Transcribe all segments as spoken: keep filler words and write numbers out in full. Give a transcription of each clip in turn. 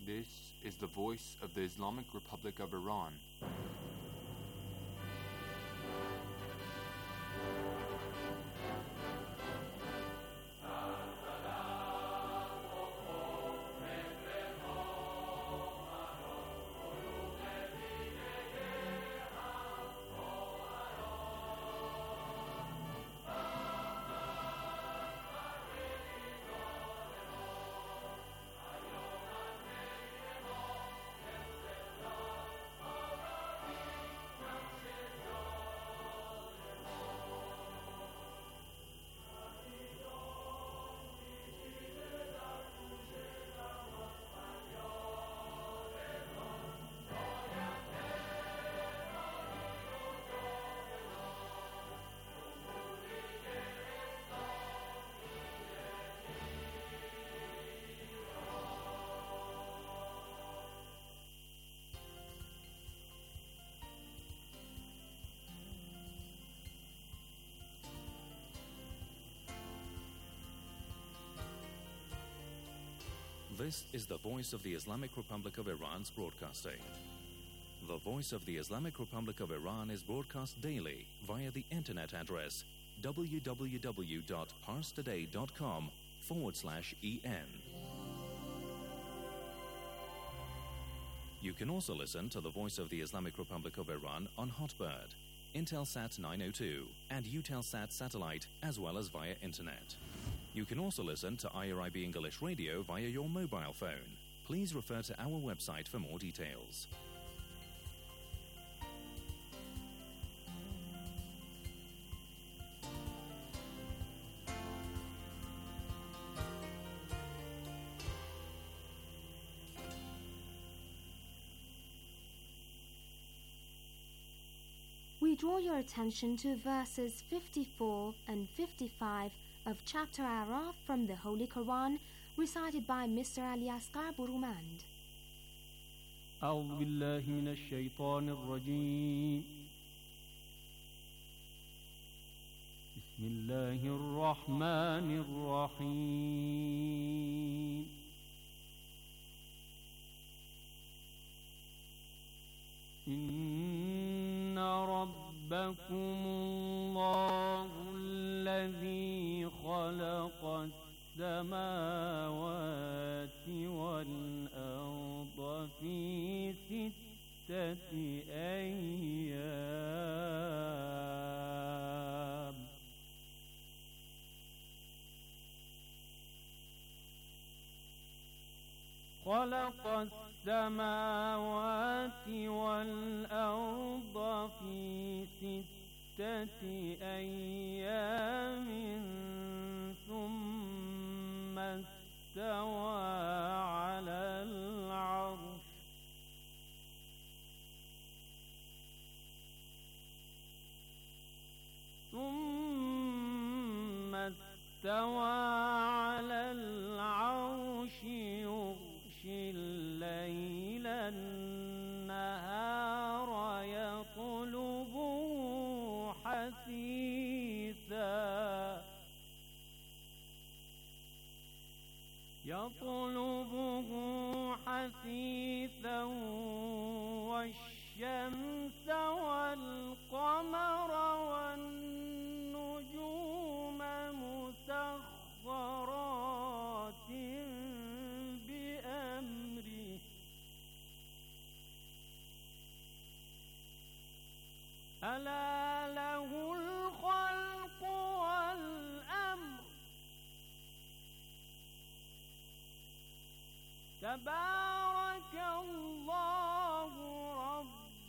This is the voice of the Islamic Republic of Iran. This is the Voice of the Islamic Republic of Iran's broadcasting. The Voice of the Islamic Republic of Iran is broadcast daily via the internet address www.parstoday.com forward slash en. You can also listen to the Voice of the Islamic Republic of Iran on Hotbird, Intelsat nine oh two, and Eutelsat satellite, as well as via internet. You can also listen to I R I B English Radio via your mobile phone. Please refer to our website for more details. We draw your attention to verses fifty-four and fifty-five of chapter Araf from the Holy Quran, recited by Mister Ali Asghar Burumand. أعوذ بالله من الشيطان الرجيم. بسم الله الرحمن الرحيم. إن ربكم الله الذي خلق السماوات والأرض في ستة أيام خلق السماوات والأرض في ستة أيام ثم استوى على العرش ثم استوى على العرش يغشي الليل النهار يطلبه حثيثا يطلبه حثيثا والشمس والقمر والنجوم مسخرات بأمره ألا له الخلق والأمر تبارك الله رب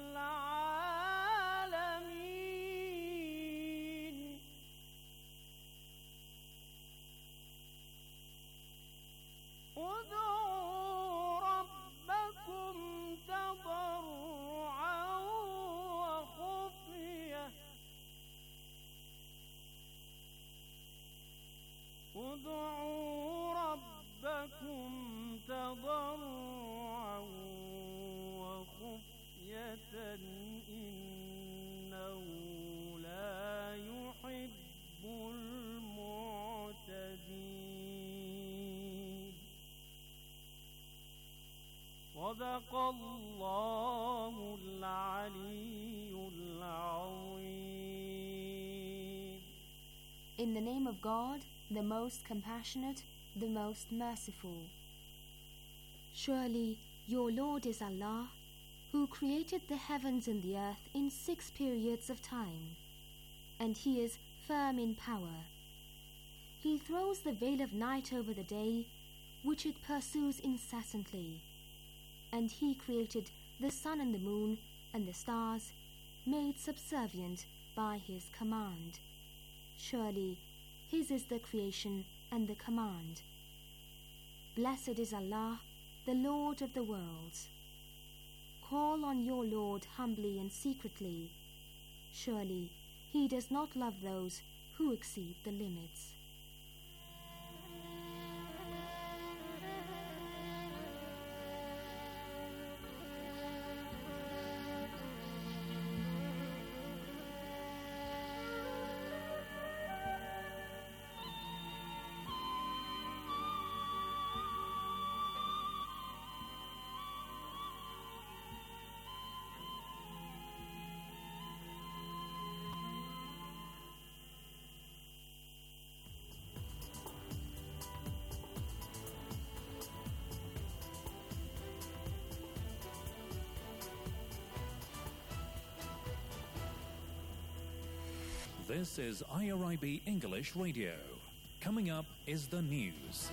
العالمين. ادعوا ربكم تضرعا وخفية ادعوا ربكم تضرعا صدق الله العلي العظيم. In the name of God, the most compassionate, the most merciful. Surely your Lord is Allah, who created the heavens and the earth in six periods of time, and He is firm in power. He throws the veil of night over the day, which it pursues incessantly, and He created the sun and the moon and the stars, made subservient by His command. Surely His is the creation and the command. Blessed is Allah, the Lord of the worlds. Call on your Lord humbly and secretly. Surely He does not love those who exceed the limits. This is I R I B English Radio. Coming up is the news.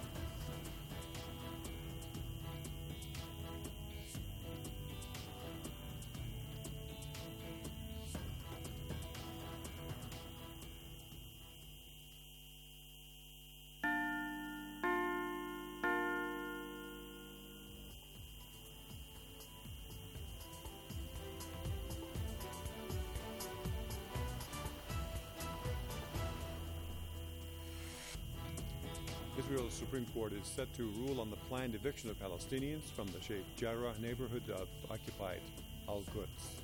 Israel's Supreme Court is set to rule on the planned eviction of Palestinians from the Sheikh Jarrah neighborhood of occupied Al-Quds.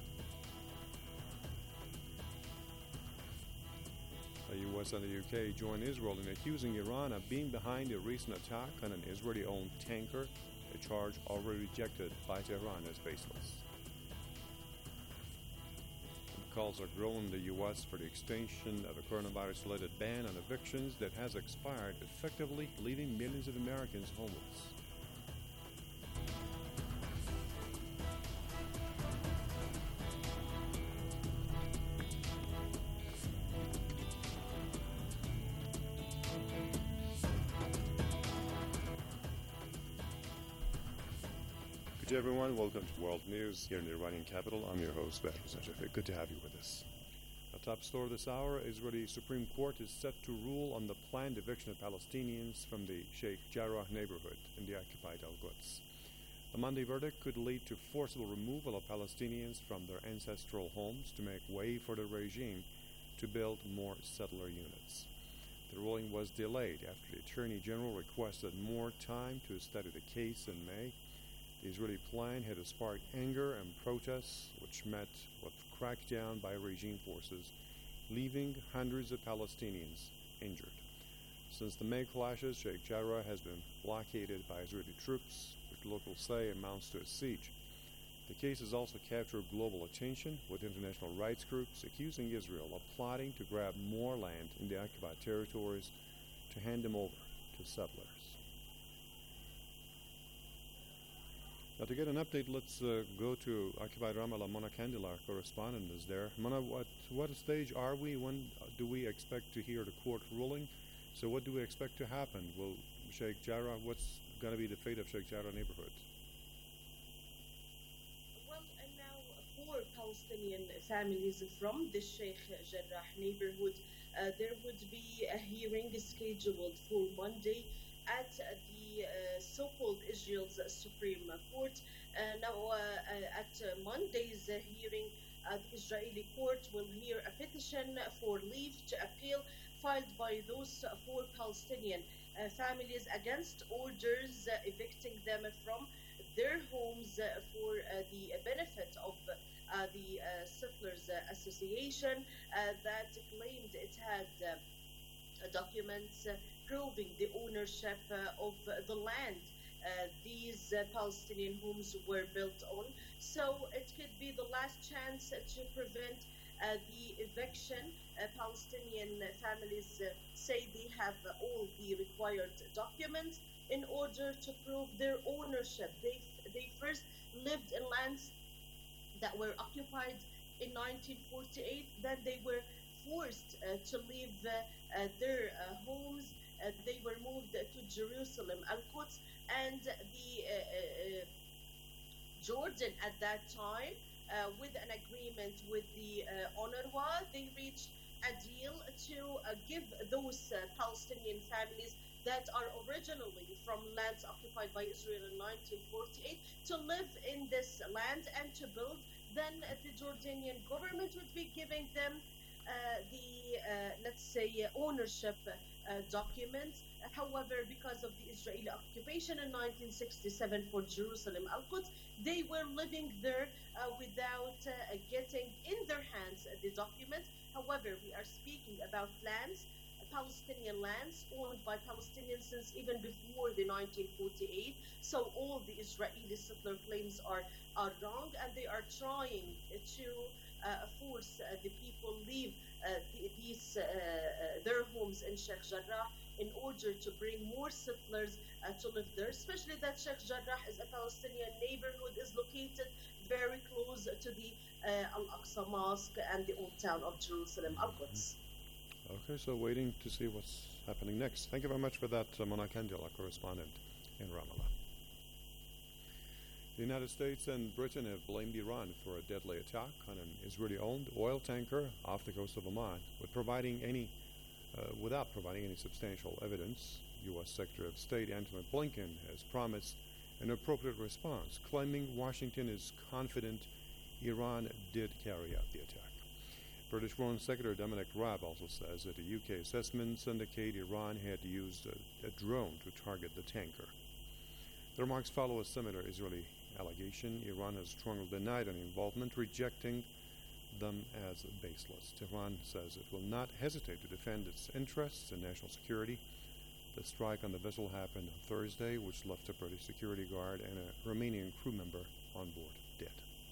The U S and the U K join Israel in accusing Iran of being behind a recent attack on an Israeli-owned tanker, a charge already rejected by Tehran as baseless. Calls are growing in the U S for the extension of a coronavirus-related ban on evictions that has expired, effectively leaving millions of Americans homeless. Good day, everyone. Welcome to World News here in the Iranian capital. I'm your host, Badr Shafiq. Good to have you with us. A top story this hour: Israeli Supreme Court is set to rule on the planned eviction of Palestinians from the Sheikh Jarrah neighborhood in the occupied Al-Quds. The Monday verdict could lead to forcible removal of Palestinians from their ancestral homes to make way for the regime to build more settler units. The ruling was delayed after the Attorney General requested more time to study the case in May. The Israeli plan had sparked anger and protests, which met with crackdown by regime forces, leaving hundreds of Palestinians injured. Since the May clashes, Sheikh Jarrah has been blockaded by Israeli troops, which locals say amounts to a siege. The case has also captured global attention, with international rights groups accusing Israel of plotting to grab more land in the occupied territories to hand them over to settlers. Now, to get an update, let's uh, go to occupied Ramallah. Mona Kandil, our correspondent, is there. Mona, what what stage are we? When do we expect to hear the court ruling? So what do we expect to happen? Will Sheikh Jarrah, what's going to be the fate of Sheikh Jarrah neighborhood? Well, and now for Palestinian families from the Sheikh Jarrah neighborhood, uh, there would be a hearing scheduled for Monday at the uh, so-called Israel's Supreme Court. Uh, now, uh, uh, at uh, Monday's uh, hearing, uh, the Israeli court will hear a petition for leave to appeal filed by those four Palestinian uh, families against orders uh, evicting them from their homes uh, for uh, the benefit of uh, the uh, Settlers uh, Association uh, that claimed it had uh, documents uh, proving the ownership uh, of uh, the land uh, these uh, Palestinian homes were built on. So it could be the last chance to prevent uh, the eviction. Uh, Palestinian families uh, say they have uh, all the required documents in order to prove their ownership. They, they first lived in lands that were occupied in nineteen forty-eight, then they were forced uh, to leave uh, uh, their uh, homes. Uh, they were moved uh, to Jerusalem, Al-Quds, and the uh, uh, Jordan at that time, uh, with an agreement with the uh, UNRWA, they reached a deal to uh, give those uh, Palestinian families that are originally from lands occupied by Israel in nineteen forty-eight to live in this land and to build. Then uh, the Jordanian government would be giving them uh, the, uh, let's say, uh, ownership uh, documents. However, because of the Israeli occupation in nineteen sixty-seven for Jerusalem, Al-Quds, they were living there uh, without uh, getting in their hands uh, the documents. However, we are speaking about lands, Palestinian lands owned by Palestinians since even before the nineteen forty-eight. So all the Israeli settler claims are, are wrong, and they are trying to uh, force uh, the people leave uh, the, these uh, uh, their homes in Sheikh Jarrah in order to bring more settlers uh, to live there, especially that Sheikh Jarrah is a Palestinian neighborhood, is located very close to the uh, Al-Aqsa Mosque and the old town of Jerusalem, Al-Quds. Okay, so waiting to see what's happening next. Thank you very much for that, uh, Mona Kendall, our correspondent in Ramallah. The United States and Britain have blamed Iran for a deadly attack on an Israeli-owned oil tanker off the coast of Oman, with providing any, uh, without providing any substantial evidence. U S Secretary of State Antony Blinken has promised an appropriate response, claiming Washington is confident Iran did carry out the attack. British Foreign Secretary Dominic Raab also says that the U K assessments indicate Iran had used a, a drone to target the tanker. The remarks follow a similar Israeli allegation. Iran has strongly denied any involvement, rejecting them as baseless. Tehran says it will not hesitate to defend its interests and national security. The strike on the vessel happened on Thursday, which left a British security guard and a Romanian crew member on board dead.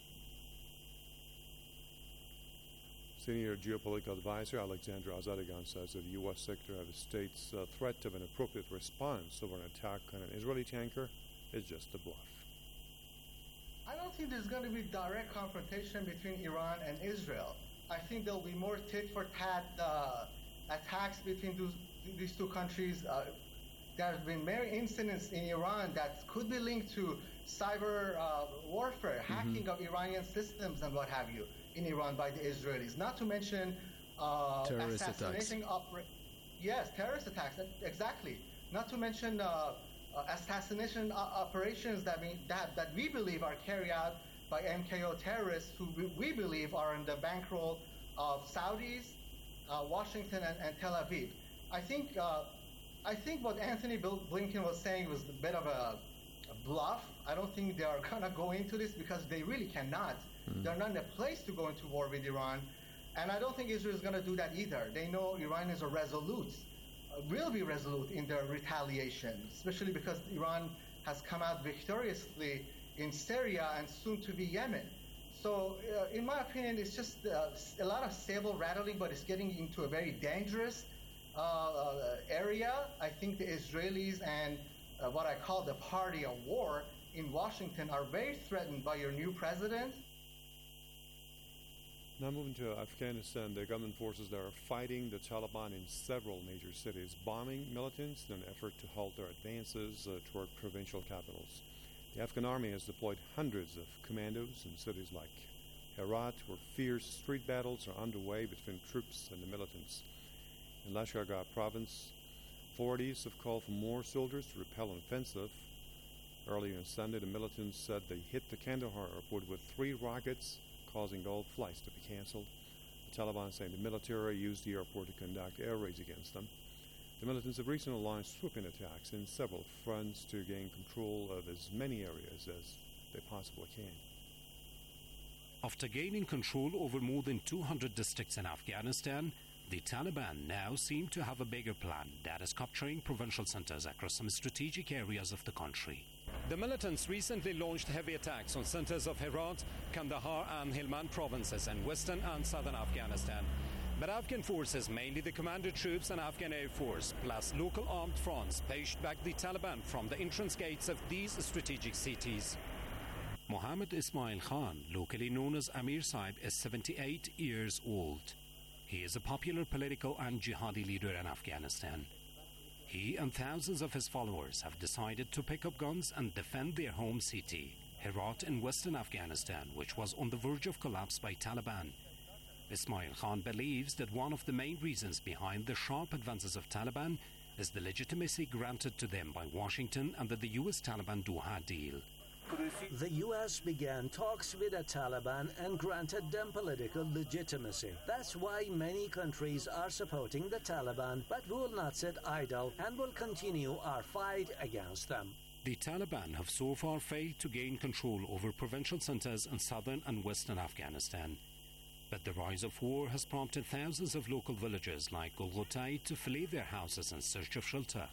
Senior geopolitical advisor Alexandra Azadigan says that the U S Secretary of State's uh, threat of an appropriate response over an attack on an Israeli tanker is just a bluff. I don't think there's going to be direct confrontation between Iran and Israel. I think there'll be more tit-for-tat uh, attacks between those, these two countries. Uh, there have been many incidents in Iran that could be linked to cyber uh, warfare, mm-hmm. hacking of Iranian systems and what have you in Iran by the Israelis. Not to mention uh, terrorist attacks. Opera- yes, terrorist attacks, exactly. Not to mention uh, uh, assassination uh, operations that we, that, that we believe are carried out by M K O terrorists who we, we believe are in the bankroll of Saudis, uh, Washington, and, and Tel Aviv. I think uh, I think what Anthony Blinken was saying was a bit of a, a bluff. I don't think they are gonna go into this because they really cannot. Mm. They're not in a place to go into war with Iran, and I don't think Israel is gonna do that either. They know Iranians are resolute, uh, will be resolute in their retaliation, especially because Iran has come out victoriously in Syria and soon to be Yemen. So, uh, in my opinion, it's just uh, a lot of saber rattling, but it's getting into a very dangerous uh, uh, area. I think the Israelis and uh, what I call the party of war in Washington are very threatened by your new president. Now moving to Afghanistan, the government forces there are fighting the Taliban in several major cities, bombing militants in an effort to halt their advances uh, toward provincial capitals. The Afghan army has deployed hundreds of commandos in cities like Herat, where fierce street battles are underway between troops and the militants. In Lashkar Gah province, authorities have called for more soldiers to repel an offensive. Earlier on Sunday, the militants said they hit the Kandahar airport with three rockets, causing all flights to be canceled. The Taliban saying the military used the airport to conduct air raids against them. The militants have recently launched swooping attacks in several fronts to gain control of as many areas as they possibly can. After gaining control over more than two hundred districts in Afghanistan, the Taliban now seem to have a bigger plan that is capturing provincial centers across some strategic areas of the country. The militants recently launched heavy attacks on centers of Herat, Kandahar and Helmand provinces in western and southern Afghanistan. But Afghan forces, mainly the commando troops and Afghan Air Force, plus local armed fronts, pushed back the Taliban from the entrance gates of these strategic cities. Mohammed Ismail Khan, locally known as Amir Saib, is seventy-eight years old. He is a popular political and jihadi leader in Afghanistan. He and thousands of his followers have decided to pick up guns and defend their home city, Herat in western Afghanistan, which was on the verge of collapse by Taliban. Ismail Khan believes that one of the main reasons behind the sharp advances of Taliban is the legitimacy granted to them by Washington under the U S Taliban Doha deal. The U S began talks with the Taliban and granted them political legitimacy. That's why many countries are supporting the Taliban, but will not sit idle and will continue our fight against them. The Taliban have so far failed to gain control over provincial centers in southern and western Afghanistan. But the rise of war has prompted thousands of local villagers like Golgotai to flee their houses in search of shelter.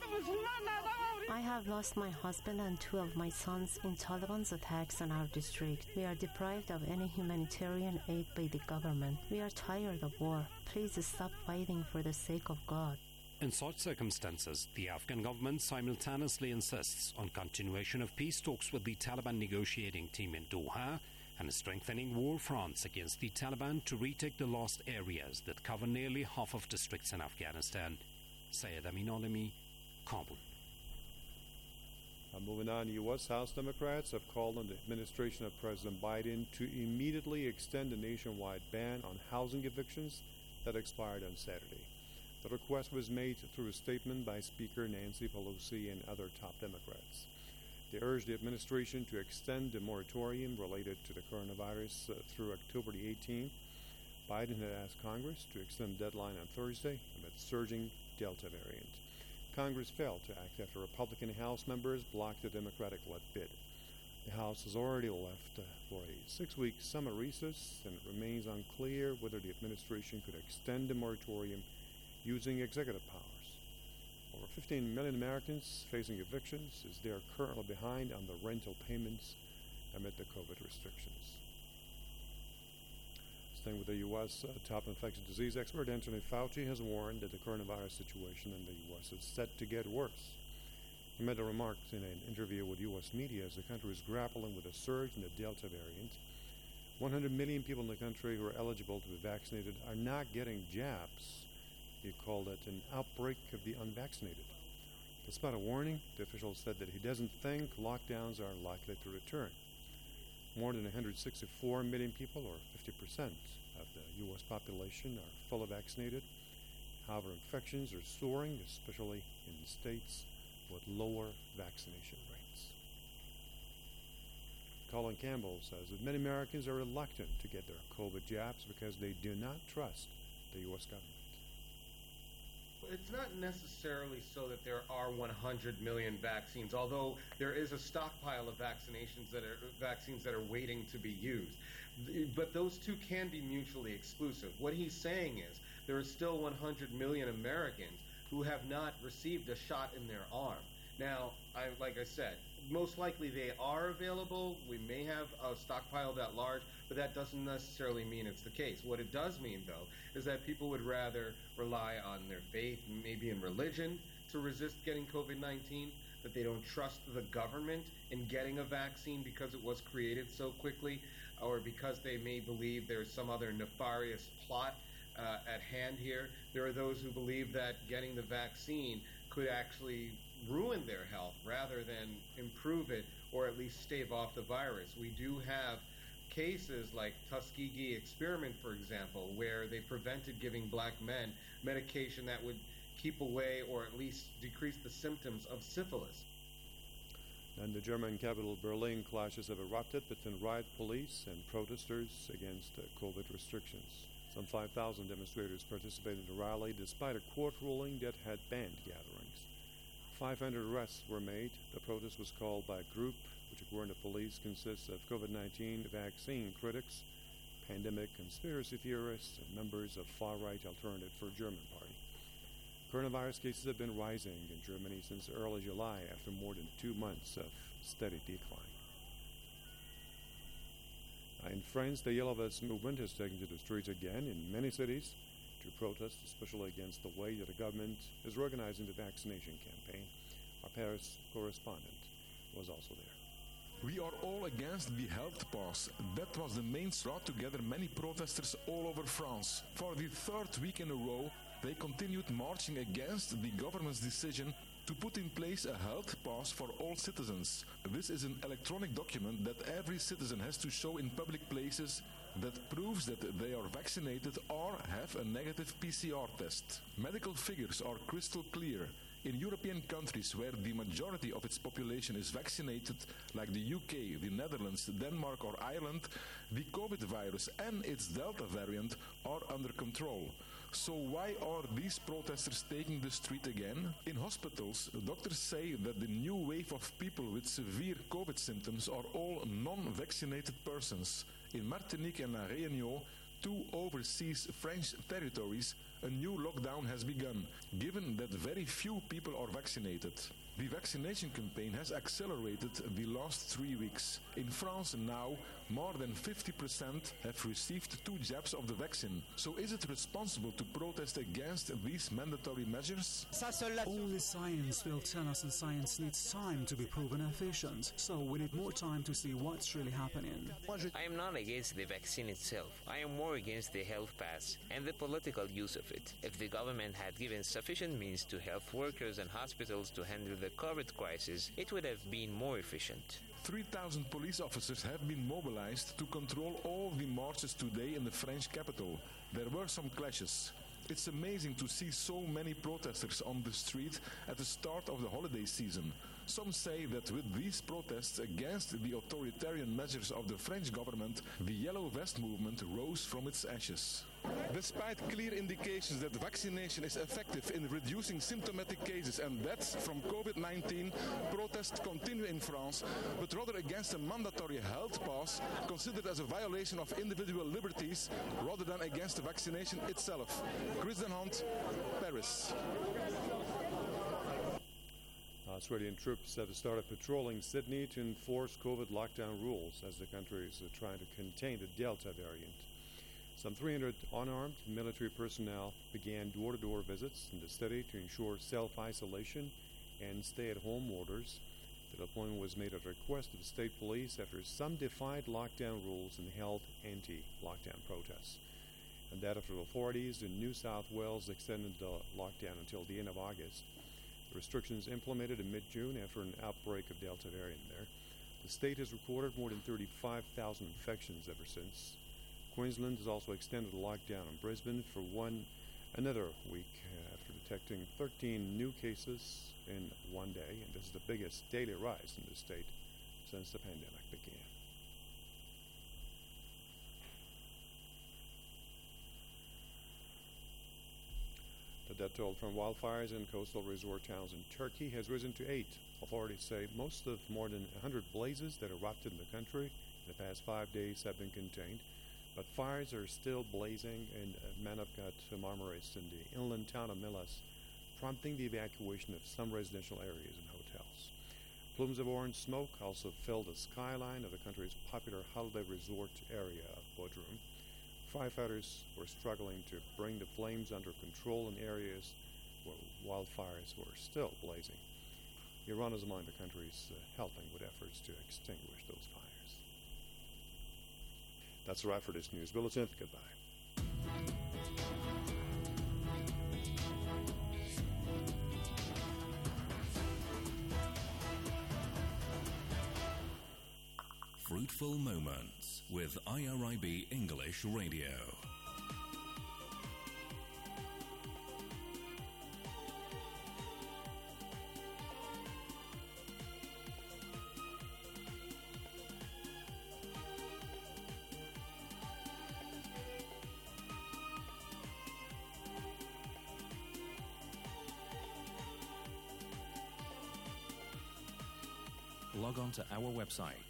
I have lost my husband and two of my sons in Taliban's attacks on our district. We are deprived of any humanitarian aid by the government. We are tired of war. Please stop fighting for the sake of God. In such circumstances, the Afghan government simultaneously insists on continuation of peace talks with the Taliban negotiating team in Doha and strengthening war fronts against the Taliban to retake the lost areas that cover nearly half of districts in Afghanistan. Syed Amin Alami, Kabul. Uh, moving on, U S House Democrats have called on the administration of President Biden to immediately extend the nationwide ban on housing evictions that expired on Saturday. The request was made through a statement by Speaker Nancy Pelosi and other top Democrats. They urged the administration to extend the moratorium related to the coronavirus uh, through October the eighteenth. Biden had asked Congress to extend the deadline on Thursday amid surging Delta variant. Congress failed to act after Republican House members blocked the Democratic-led bid. The House has already left uh, for a six-week summer recess, and it remains unclear whether the administration could extend the moratorium using executive powers. Over fifteen million Americans facing evictions as they are currently behind on the rental payments amid the COVID restrictions. Staying with the U S, uh, top infectious disease expert Anthony Fauci has warned that the coronavirus situation in the U S is set to get worse. He made the remarks in an interview with U S media as the country is grappling with a surge in the Delta variant. one hundred million people in the country who are eligible to be vaccinated are not getting jabs. He called it an outbreak of the unvaccinated. Despite a warning, the official said that he doesn't think lockdowns are likely to return. More than one hundred sixty-four million people, or fifty percent of the U S population, are fully vaccinated. However, infections are soaring, especially in states with lower vaccination rates. Colin Campbell says that many Americans are reluctant to get their COVID jabs because they do not trust the U S government. It's not necessarily so that there are one hundred million vaccines, although there is a stockpile of vaccinations that are vaccines that are waiting to be used. But those two can be mutually exclusive. What he's saying is there are still one hundred million Americans who have not received a shot in their arm. Now, I, like I said, most likely they are available. We may have a stockpile that large, but that doesn't necessarily mean it's the case. What it does mean, though, is that people would rather rely on their faith, maybe in religion, to resist getting COVID nineteen, that they don't trust the government in getting a vaccine because it was created so quickly, or because they may believe there's some other nefarious plot uh, at hand here. There are those who believe that getting the vaccine could actually ruin their health rather than improve it or at least stave off the virus. We do have cases like Tuskegee experiment, for example, where they prevented giving black men medication that would keep away or at least decrease the symptoms of syphilis. And the German capital Berlin, clashes have erupted between riot police and protesters against uh, COVID restrictions. Some five thousand demonstrators participated in the rally despite a court ruling that had banned gatherings. five hundred arrests were made. The protest was called by a group which, according to police, consists of COVID nineteen vaccine critics, pandemic conspiracy theorists, and members of far-right Alternative for German Party. Coronavirus cases have been rising in Germany since early July after more than two months of steady decline. In France, the Yellow Vest movement has taken to the streets again in many cities to protest, especially against the way that the government is organizing the vaccination campaign. Our Paris correspondent was also there. We are all against the health pass. That was the main brought together many protesters all over France. For the third week in a row, they continued marching against the government's decision to put in place a health pass for all citizens. This is an electronic document that every citizen has to show in public places that proves that they are vaccinated or have a negative P C R test. Medical figures are crystal clear. In European countries where the majority of its population is vaccinated, like the U K, the Netherlands, Denmark or Ireland, the COVID virus and its Delta variant are under control. So why are these protesters taking the street again? In hospitals, doctors say that the new wave of people with severe COVID symptoms are all non-vaccinated persons. In Martinique and La Réunion, two overseas French territories, a new lockdown has begun, given that very few people are vaccinated. The vaccination campaign has accelerated the last three weeks. In France now, more than fifty percent have received two jabs of the vaccine. So is it responsible to protest against these mandatory measures? Only science will tell us, and science needs time to be proven efficient. So we need more time to see what's really happening. I am not against the vaccine itself. I am more against the health pass and the political use of it. If the government had given sufficient means to health workers and hospitals to handle the COVID crisis, it would have been more efficient. three thousand police officers have been mobilized to control all the marches today in the French capital. There were some clashes. It's amazing to see so many protesters on the street at the start of the holiday season. Some say that with these protests against the authoritarian measures of the French government, the Yellow Vest movement rose from its ashes. Despite clear indications that vaccination is effective in reducing symptomatic cases and deaths from COVID nineteen, protests continue in France, but rather against a mandatory health pass considered as a violation of individual liberties rather than against the vaccination itself. Chris Den Hond, Paris. Australian troops have started patrolling Sydney to enforce COVID lockdown rules as the country is trying to contain the Delta variant. Some three hundred unarmed military personnel began door-to-door visits in the city to ensure self-isolation and stay-at-home orders. The deployment was made at the request of the state police after some defied lockdown rules and held anti-lockdown protests. And that after authorities in New South Wales extended the lockdown until the end of August. The restrictions implemented in mid-June after an outbreak of Delta variant there. The state has recorded more than thirty-five thousand infections ever since. Queensland has also extended the lockdown in Brisbane for one another week uh, after detecting thirteen new cases in one day, and this is the biggest daily rise in the state since the pandemic began. The death toll from wildfires in coastal resort towns in Turkey has risen to eight. Authorities say most of more than one hundred blazes that erupted in the country in the past five days have been contained. But fires are still blazing in Manavgat, Marmaris, in the inland town of Milas, prompting the evacuation of some residential areas and hotels. Plumes of orange smoke also filled the skyline of the country's popular holiday resort area of Bodrum. Firefighters were struggling to bring the flames under control in areas where wildfires were still blazing. Iran is among the countries uh, helping with efforts to extinguish those fires. That's a wrap for this news bulletin. Goodbye. Fruitful Moments with I R I B English Radio. Log on to our website,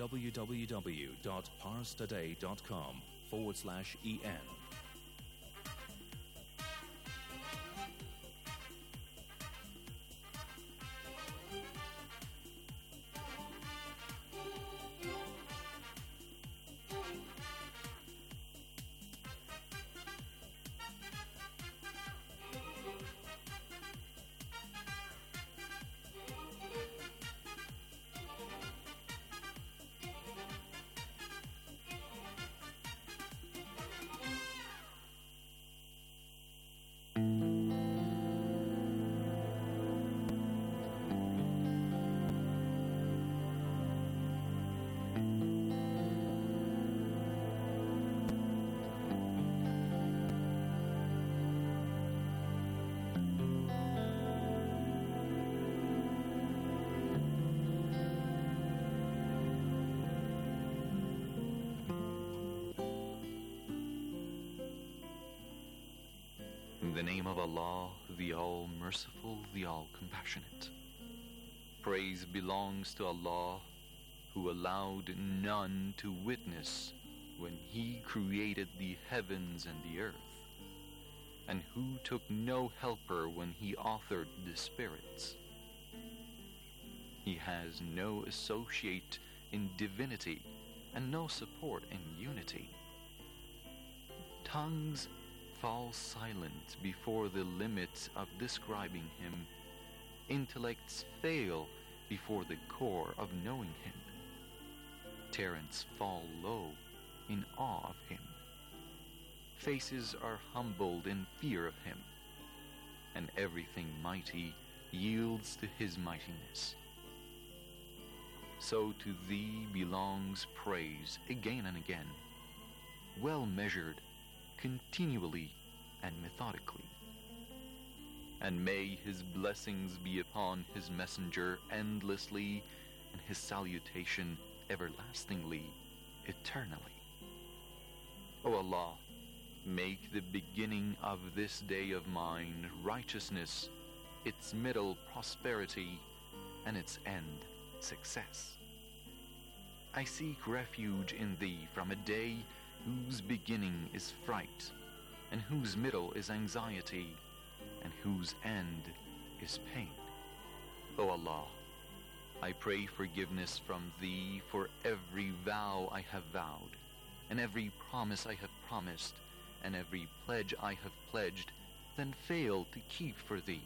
www.parstoday.com forward slash EN. the name of Allah, the All-Merciful, the All-Compassionate. Praise belongs to Allah, who allowed none to witness when He created the heavens and the earth, and who took no helper when He authored the spirits. He has no associate in divinity and no support in unity. Tongues fall silent before the limit of describing Him. Intellects fail before the core of knowing Him. Terrants fall low in awe of Him. Faces are humbled in fear of Him, and everything mighty yields to His mightiness. So to Thee belongs praise again and again, well measured, continually and methodically. And may His blessings be upon His messenger endlessly, and His salutation everlastingly, eternally. O Allah, make the beginning of this day of mine righteousness, its middle prosperity, and its end success. I seek refuge in Thee from a day whose beginning is fright, and whose middle is anxiety, and whose end is pain. O Allah, I pray forgiveness from Thee for every vow I have vowed, and every promise I have promised, and every pledge I have pledged, then failed to keep for Thee.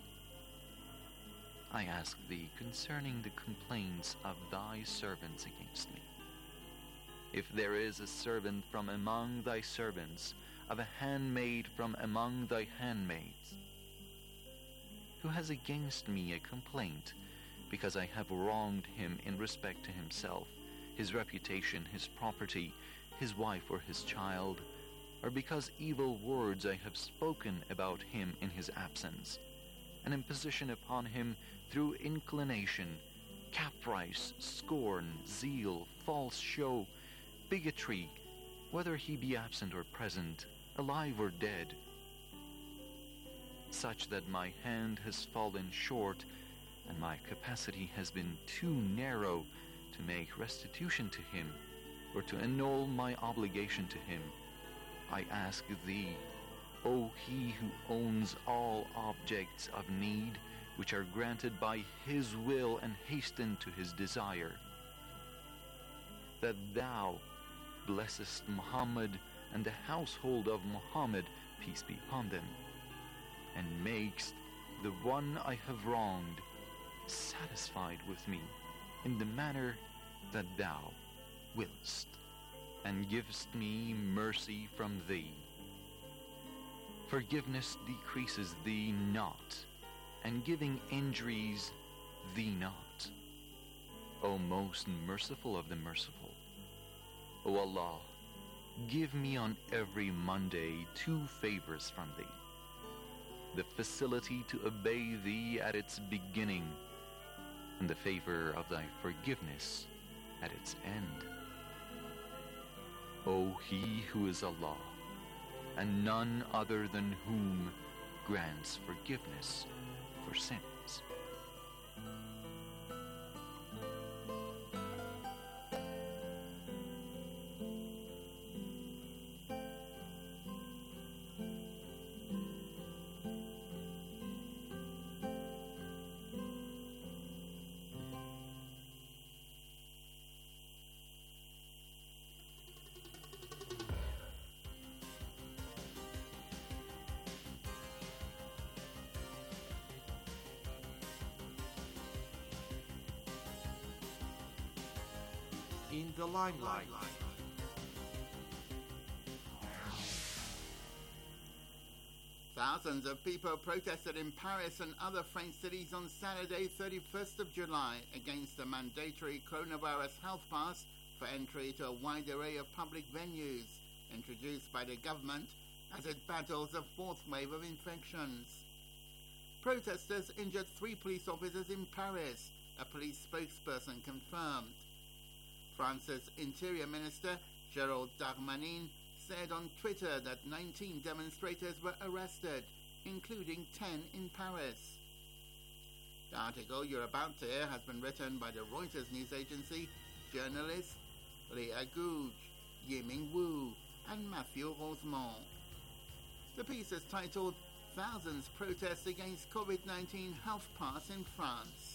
I ask Thee concerning the complaints of Thy servants against me. If there is a servant from among Thy servants, of a handmaid from among Thy handmaids, who has against me a complaint, because I have wronged him in respect to himself, his reputation, his property, his wife or his child, or because evil words I have spoken about him in his absence, an imposition upon him through inclination, caprice, scorn, zeal, false show, bigotry, whether he be absent or present, alive or dead, such that my hand has fallen short and my capacity has been too narrow to make restitution to him or to annul my obligation to him, I ask Thee, O He who owns all objects of need, which are granted by His will and hasten to His desire, that Thou blessest Muhammad and the household of Muhammad, peace be upon them, and makest the one I have wronged satisfied with me in the manner that Thou willst, and givest me mercy from Thee. Forgiveness decreases Thee not, and giving injuries Thee not. O most merciful of the merciful, O Allah, give me on every Monday two favors from Thee: the facility to obey Thee at its beginning, and the favor of Thy forgiveness at its end. O He who is Allah, and none other than whom grants forgiveness for sins. In the limelight. Thousands of people protested in Paris and other French cities on Saturday, thirty-first of July, against the mandatory coronavirus health pass for entry to a wide array of public venues, introduced by the government as it battles a fourth wave of infections. Protesters injured three police officers in Paris, a police spokesperson confirmed. France's Interior Minister, Gérald Darmanin, said on Twitter that nineteen demonstrators were arrested, including ten in Paris. The article you're about to hear has been written by the Reuters news agency, journalists Leah Gouge, Yiming Wu, and Matthew Rosemont. The piece is titled Thousands Protest Against COVID nineteen Health Pass in France.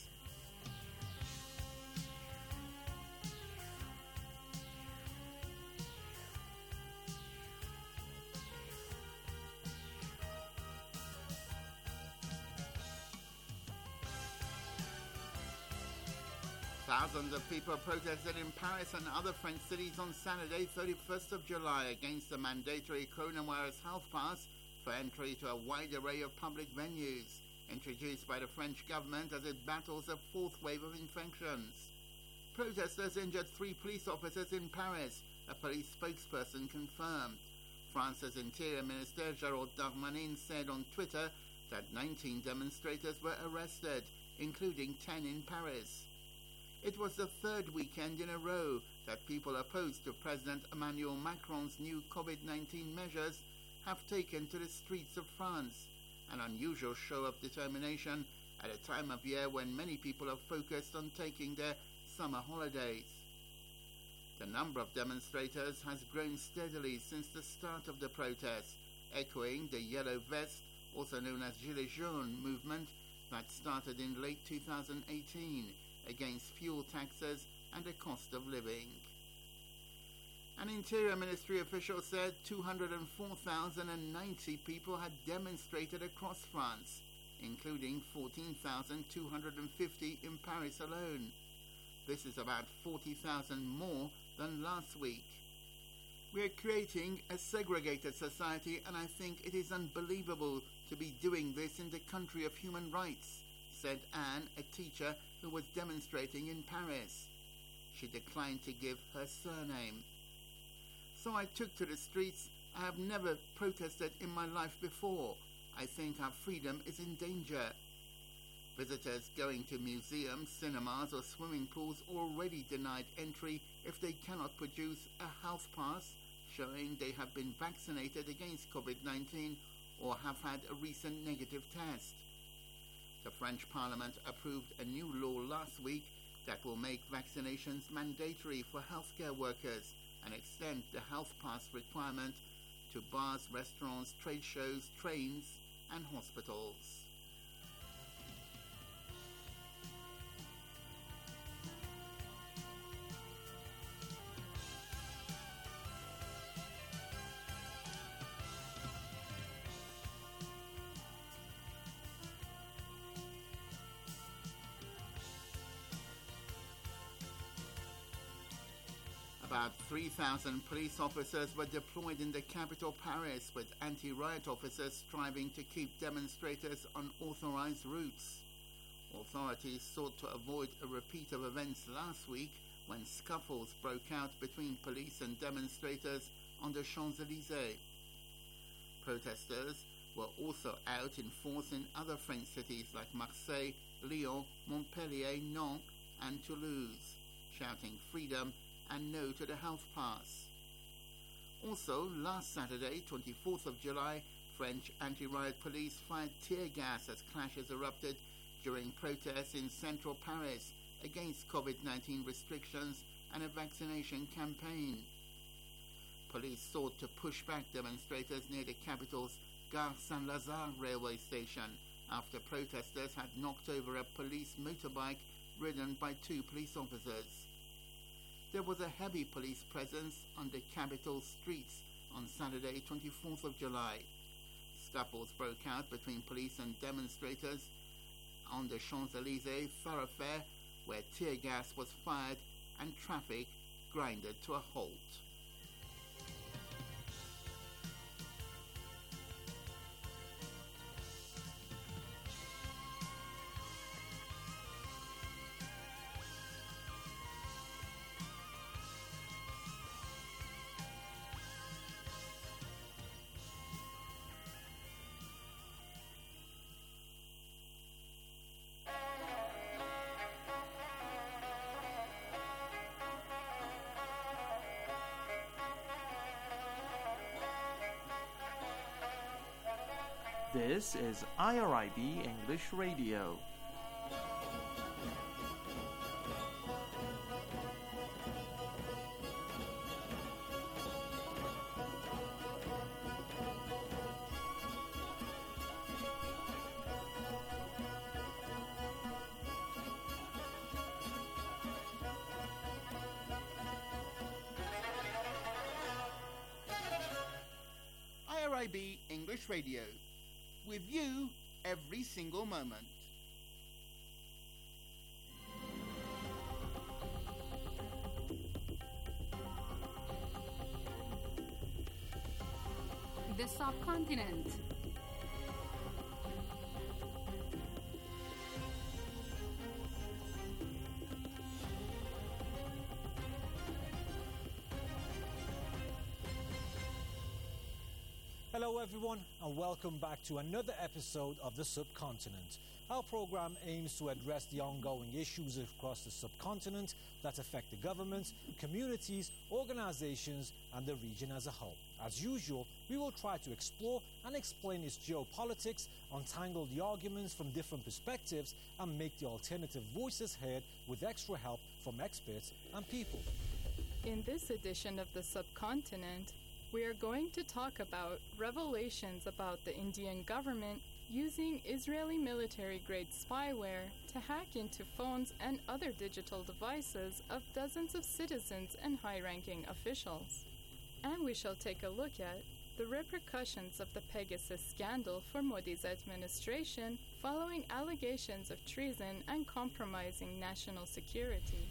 Thousands of people protested in Paris and other French cities on Saturday, thirty-first of July, against the mandatory coronavirus health pass for entry to a wide array of public venues, introduced by the French government as it battles a fourth wave of infections. Protesters injured three police officers in Paris, a police spokesperson confirmed. France's Interior Minister Gérald Darmanin said on Twitter that nineteen demonstrators were arrested, including ten in Paris. It was the third weekend in a row that people opposed to President Emmanuel Macron's new COVID nineteen measures have taken to the streets of France, an unusual show of determination at a time of year when many people are focused on taking their summer holidays. The number of demonstrators has grown steadily since the start of the protests, echoing the Yellow Vest, also known as Gilets Jaunes movement, that started in late two thousand eighteen against fuel taxes and the cost of living. An Interior Ministry official said two hundred four thousand ninety people had demonstrated across France, including fourteen thousand two hundred fifty in Paris alone. This is about forty thousand more than last week. We are creating a segregated society, and I think it is unbelievable to be doing this in the country of human rights, said Anne, a teacher who was demonstrating in Paris. She declined to give her surname. So I took to the streets. I have never protested in my life before. I think our freedom is in danger. Visitors going to museums, cinemas or swimming pools already denied entry if they cannot produce a health pass showing they have been vaccinated against COVID nineteen or have had a recent negative test. The French Parliament approved a new law last week that will make vaccinations mandatory for healthcare workers and extend the health pass requirement to bars, restaurants, trade shows, trains, and hospitals. About three thousand police officers were deployed in the capital Paris, with anti-riot officers striving to keep demonstrators on authorized routes. Authorities sought to avoid a repeat of events last week when scuffles broke out between police and demonstrators on the Champs-Élysées. Protesters were also out in force in other French cities like Marseille, Lyon, Montpellier, Nantes, and Toulouse, shouting freedom and no to the health pass. Also, last Saturday, twenty-fourth of July, French anti-riot police fired tear gas as clashes erupted during protests in central Paris against COVID nineteen restrictions and a vaccination campaign. Police sought to push back demonstrators near the capital's Gare Saint-Lazare railway station after protesters had knocked over a police motorbike ridden by two police officers. There was a heavy police presence on the capital streets on Saturday, twenty-fourth of July. Scuffles broke out between police and demonstrators on the Champs-Élysées thoroughfare, where tear gas was fired and traffic grinded to a halt. This is I R I B English Radio. I R I B English Radio, with you every single moment. The subcontinent. Hello everyone and welcome back to another episode of The Subcontinent. Our program aims to address the ongoing issues across the subcontinent that affect the governments, communities, organizations and the region as a whole. As usual, we will try to explore and explain its geopolitics, untangle the arguments from different perspectives and make the alternative voices heard with extra help from experts and people. In this edition of The Subcontinent, we are going to talk about revelations about the Indian government using Israeli military-grade spyware to hack into phones and other digital devices of dozens of citizens and high-ranking officials. And we shall take a look at the repercussions of the Pegasus scandal for Modi's administration following allegations of treason and compromising national security.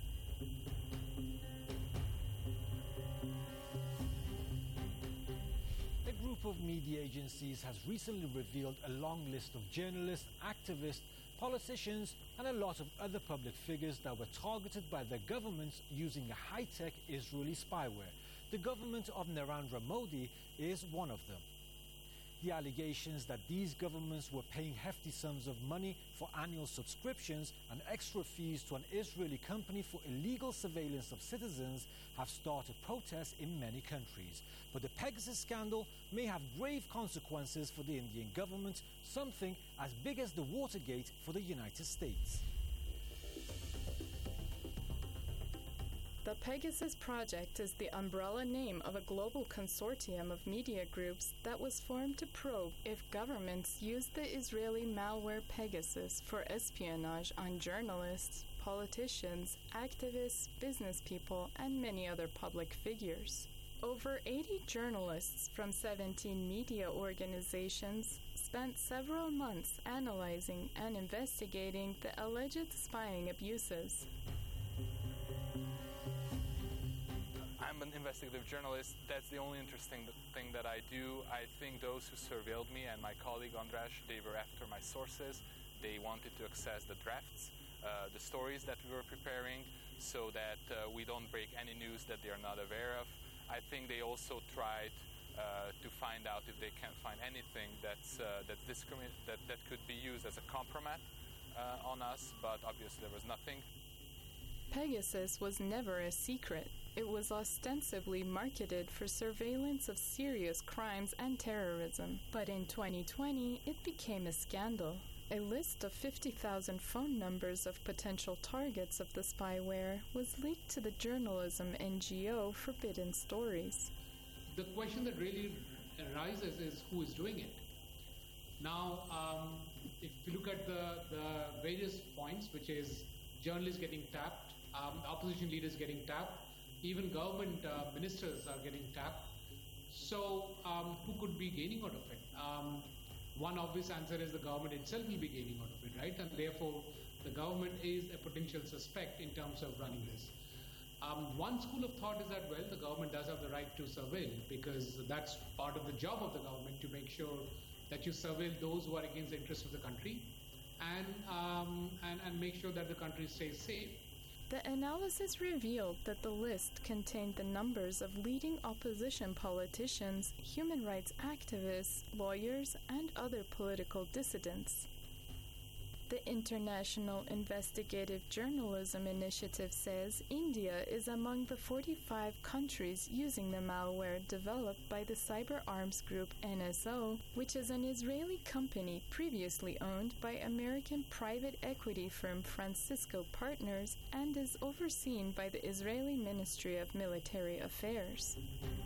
A group of media agencies has recently revealed a long list of journalists, activists, politicians, and a lot of other public figures that were targeted by their governments using a high-tech Israeli spyware. The government of Narendra Modi is one of them. The allegations that these governments were paying hefty sums of money for annual subscriptions and extra fees to an Israeli company for illegal surveillance of citizens have started protests in many countries. But the Pegasus scandal may have grave consequences for the Indian government, something as big as the Watergate for the United States. The Pegasus Project is the umbrella name of a global consortium of media groups that was formed to probe if governments used the Israeli malware Pegasus for espionage on journalists, politicians, activists, business people, and many other public figures. Over eighty journalists from seventeen media organizations spent several months analyzing and investigating the alleged spying abuses. I'm an investigative journalist. That's the only interesting thing that I do. I think those who surveilled me and my colleague Andras, they were after my sources. They wanted to access the drafts, uh, the stories that we were preparing, so that uh, we don't break any news that they are not aware of. I think they also tried uh, to find out if they can find anything that's uh, that's discrimin- that that could be used as a compromise uh, on us, but obviously there was nothing. Pegasus was never a secret. It was ostensibly marketed for surveillance of serious crimes and terrorism. But in twenty twenty, it became a scandal. A list of fifty thousand phone numbers of potential targets of the spyware was leaked to the journalism N G O Forbidden Stories. The question that really arises is who is doing it. Now, um, if you look at the, the various points, which is journalists getting tapped, um, opposition leaders getting tapped, even government uh, ministers are getting tapped. So um, who could be gaining out of it? Um, one obvious answer is the government itself will be gaining out of it, right? And therefore, the government is a potential suspect in terms of running this. Um, one school of thought is that, well, the government does have the right to surveil because that's part of the job of the government to make sure that you surveil those who are against the interests of the country and, um, and, and make sure that the country stays safe. The analysis revealed that the list contained the numbers of leading opposition politicians, human rights activists, lawyers, and other political dissidents. The International Investigative Journalism Initiative says India is among the forty-five countries using the malware developed by the cyber arms group N S O, which is an Israeli company previously owned by American private equity firm Francisco Partners and is overseen by the Israeli Ministry of Military Affairs.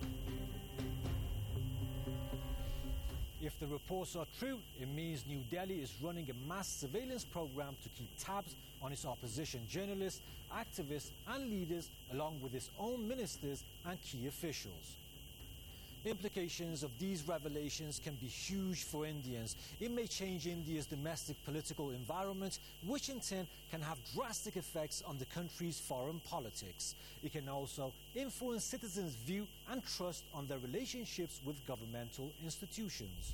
If the reports are true, it means New Delhi is running a mass surveillance program to keep tabs on its opposition journalists, activists and leaders, along with its own ministers and key officials. Implications of these revelations can be huge for Indians. It may change India's domestic political environment, which in turn can have drastic effects on the country's foreign politics. It can also influence citizens' view and trust on their relationships with governmental institutions.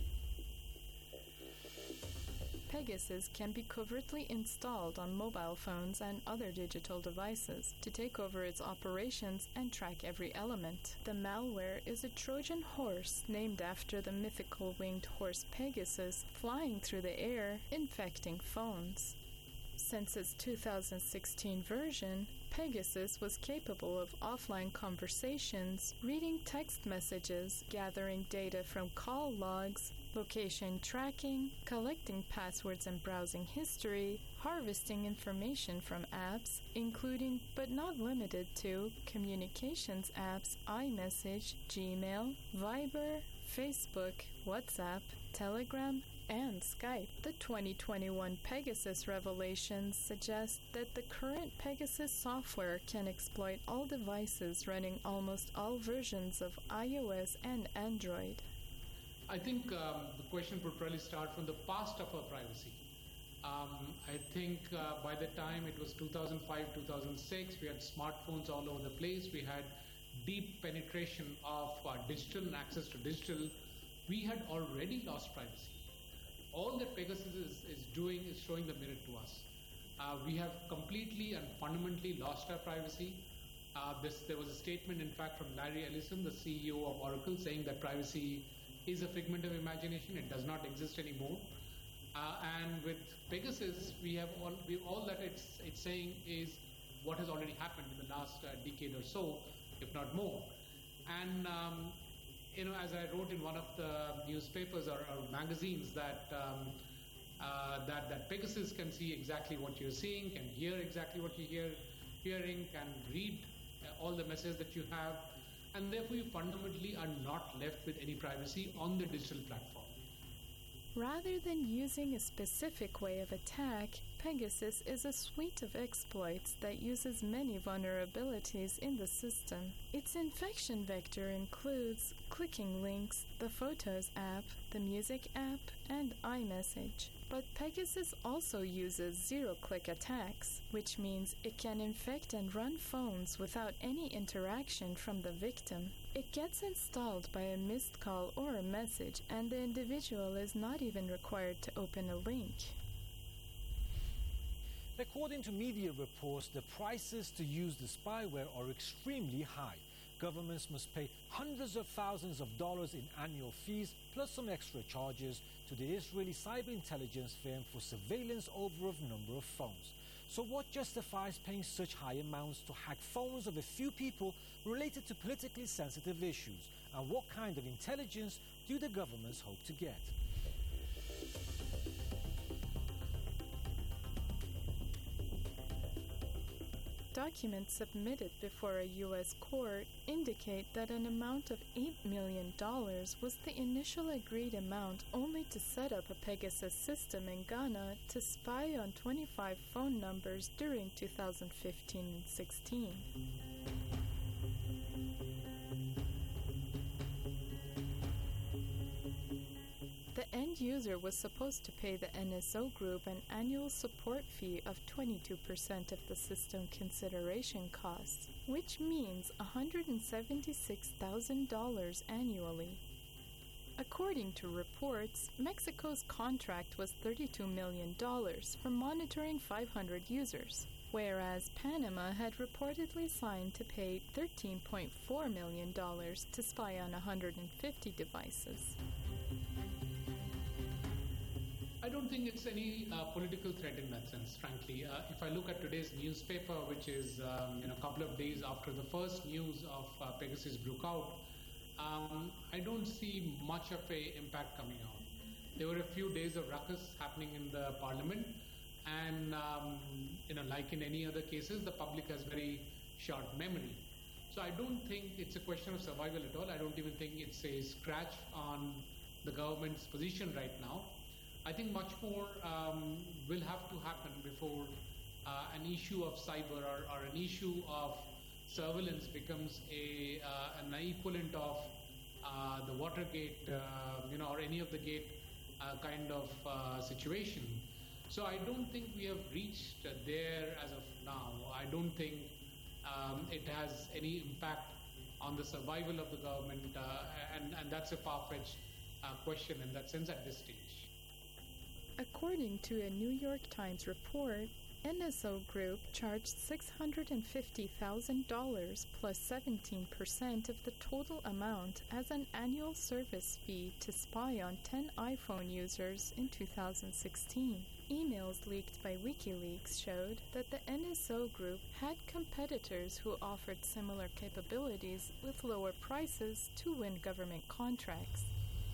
Pegasus can be covertly installed on mobile phones and other digital devices to take over its operations and track every element. The malware is a Trojan horse named after the mythical winged horse Pegasus flying through the air, infecting phones. Since its two thousand sixteen version, Pegasus was capable of offline conversations, reading text messages, gathering data from call logs, location tracking, collecting passwords and browsing history, harvesting information from apps, including but not limited to communications apps, iMessage, Gmail, Viber, Facebook, WhatsApp, Telegram, and Skype. The twenty twenty-one Pegasus revelations suggest that the current Pegasus software can exploit all devices running almost all versions of iOS and Android. I think um, the question would probably start from the past of our privacy. Um, I think uh, by the time it was two thousand five, two thousand six, we had smartphones all over the place. We had deep penetration of uh, digital and access to digital. We had already lost privacy. All that Pegasus is, is doing is showing the mirror to us. Uh, we have completely and fundamentally lost our privacy. Uh, this, there was a statement, in fact, from Larry Ellison, the C E O of Oracle, saying that privacy is a figment of imagination. It does not exist anymore. Uh, and with Pegasus, we have all, we, all that it's, it's saying is what has already happened in the last uh, decade or so, if not more. And um, you know, as I wrote in one of the newspapers or, or magazines, that um, uh, that that Pegasus can see exactly what you're seeing, can hear exactly what you hear, hearing, can read uh, all the messages that you have, and therefore you fundamentally are not left with any privacy on the digital platform. Rather than using a specific way of attack, Pegasus is a suite of exploits that uses many vulnerabilities in the system. Its infection vector includes clicking links, the Photos app, the Music app, and iMessage. But Pegasus also uses zero-click attacks, which means it can infect and run phones without any interaction from the victim. It gets installed by a missed call or a message, and the individual is not even required to open a link. According to media reports, the prices to use the spyware are extremely high. Governments must pay hundreds of thousands of dollars in annual fees, plus some extra charges, to the Israeli cyber intelligence firm for surveillance over a number of phones. So what justifies paying such high amounts to hack phones of a few people related to politically sensitive issues? And what kind of intelligence do the governments hope to get? Documents submitted before a U S court indicate that an amount of eight million dollars was the initial agreed amount only to set up a Pegasus system in Ghana to spy on twenty-five phone numbers during two thousand fifteen and sixteen. The end user was supposed to pay the N S O group an annual support fee of twenty-two percent of the system consideration costs, which means one hundred seventy-six thousand dollars annually. According to reports, Mexico's contract was thirty-two million dollars for monitoring five hundred users, whereas Panama had reportedly signed to pay thirteen point four million dollars to spy on one hundred fifty devices. I don't think it's any uh, political threat in that sense, frankly. Uh, if I look at today's newspaper, which is um, you know, a couple of days after the first news of uh, Pegasus broke out, um, I don't see much of a impact coming out. There were a few days of ruckus happening in the parliament, and um, you know, like in any other cases, the public has very short memory. So I don't think it's a question of survival at all. I don't even think it's a scratch on the government's position right now. I think much more um, will have to happen before uh, an issue of cyber or, or an issue of surveillance becomes a uh, an equivalent of uh, the Watergate, uh, you know, or any of the gate uh, kind of uh, situation. So I don't think we have reached uh, there as of now. I don't think um, it has any impact on the survival of the government, uh, and, and that's a far-fetched uh, question in that sense at this stage. According to a New York Times report, N S O Group charged six hundred fifty thousand dollars plus seventeen percent of the total amount as an annual service fee to spy on ten iPhone users in two thousand sixteen. Emails leaked by WikiLeaks showed that the N S O Group had competitors who offered similar capabilities with lower prices to win government contracts.